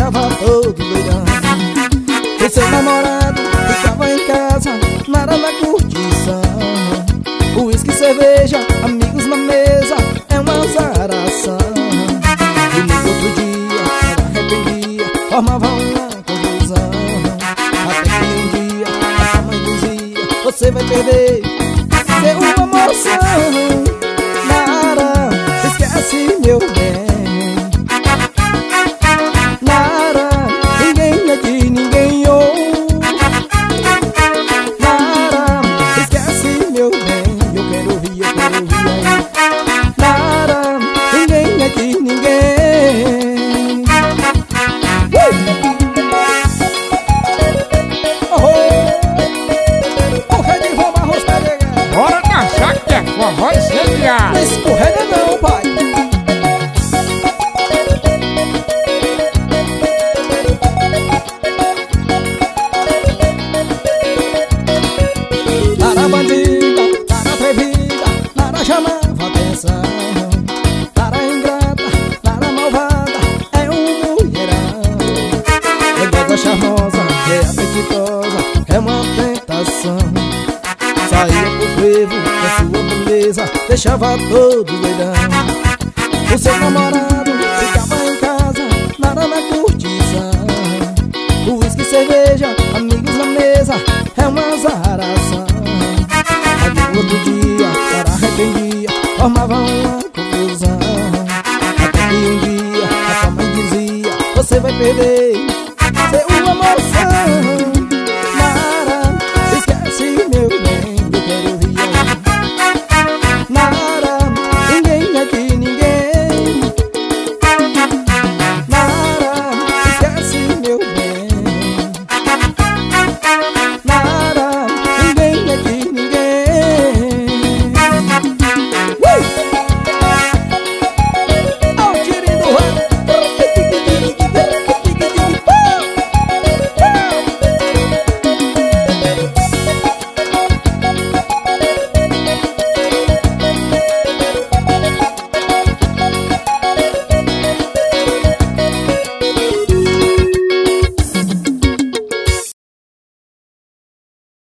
deixava todo doidão. E seu namorado ficava em casa, nada na curtição. Uísque, cerveja, amigos na mesa, é uma azaração. E no outro dia, ela arrependia, formava uma confusão. Até que um dia, a sua mãe dizia: você vai perder seu amorzão. Nara, esquece meu bem. Nara, ninguém aqui, ninguém ouve. Nara, esquece meu bem. Eu quero ouvir aí. Nara, ninguém aqui, ninguém. O rei de Vó Barros Pereira. Bora dançar que é forró incendiar. Não escorrega não, pai. Nara bandida, Nara atrevida, Nara chamava atenção. Nara ingrata, Nara malvada, é um mulherão. Legosa, charmosa, é apetitosa, é uma tentação. Saía pro frevo com sua beleza, deixava todo doidão. O seu namorado ficava em casa, nada na curtição. Uísque, cerveja, amigos na mesa, é uma azaração. Aí no outro dia, Nara arrependia, formava uma